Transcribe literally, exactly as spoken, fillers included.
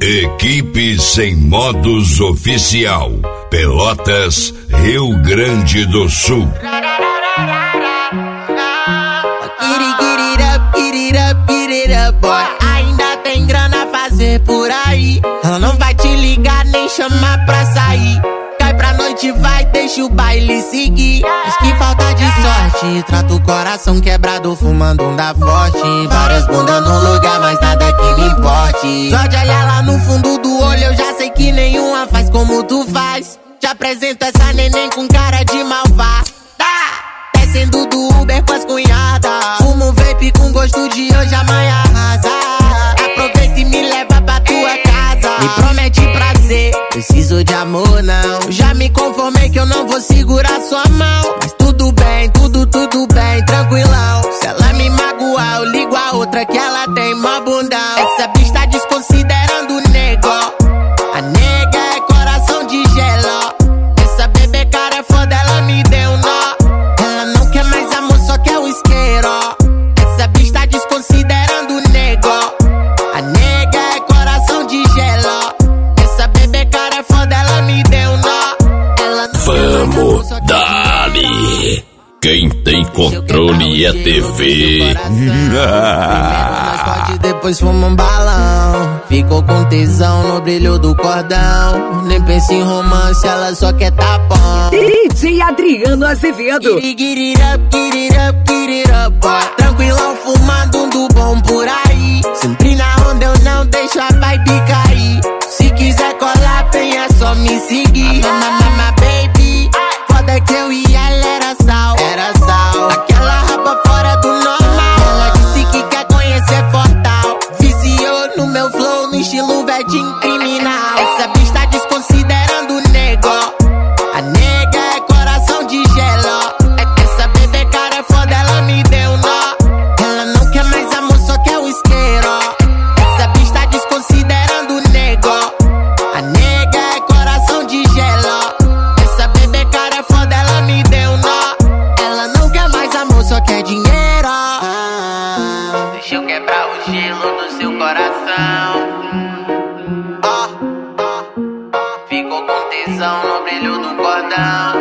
Equipe Sem Modos Oficial, Pelotas, Rio Grande do Sul. Ainda tem grana a fazer por aí. Ela não vai te ligar nem chamar pra sair. Cai pra noite, vai, deixa o baile seguir. Diz que falta de sorte, trata o coração quebrado fumando um da forte. Várias bundas no lugar, mas nada que me importe. Só de olhar lá no fundo do olho eu já sei que nenhuma faz como tu faz. Te apresento essa neném com cara de malvada. Descendo do Uber com as cunhadas. Fumo um vape com gosto de hoje, amanhã arrasa. Aproveita e me leva pra tua casa. Me promete prazer, preciso de amor não. Já me conformei que eu não vou segurar sua mão. Mas tudo bem, tudo, tudo bem, tranquilão. Se ela me magoar, eu ligo a outra que ela tem mó bundão. Essa bicha tá desconsiderando o nego. A nega é coração de gelo. Essa bebê cara é foda, ela me deu nó. Ela não quer mais amor, só quer o isqueiro. Essa bicha tá desconsiderando o nego. A nega é coração de gelo. Essa bebê cara é foda, ela me deu nó. Ela não Vamos, dali! Quem tem controle é T V. Depois fuma um balão. Ficou com tesão no brilho do cordão. Nem pensa em romance, ela só quer tapão. D J Adriano Azevedo. Get it up, get it up, get it up, boy. Tranquilão, fumando um do bom por aí. Sempre na onda eu não deixo a vibe cair. Se quiser colar, vem, é só me seguir. Mama, baby, foda que eu e ela era sal. Era sal. Aquela raba fora do normal. Ela disse que quer conhecer Fortal. Viciou no meu flow, no estilo verdinho criminal. Essa bicha tá desconsiderando o nego. A nega é coração de gelo. Essa bebê cara é foda, ela me deu nó. Ela não quer mais amor, só quer o isqueiro. Essa bicha tá desconsiderando o nego. A nega é coração de gelo. Essa bebê cara é foda, ela me deu nó. Ela não quer mais amor, só quer dinheiro. Deixa eu quebrar o gelo do seu coração. Oh, oh, oh. Ficou com tesão no brilho do cordão.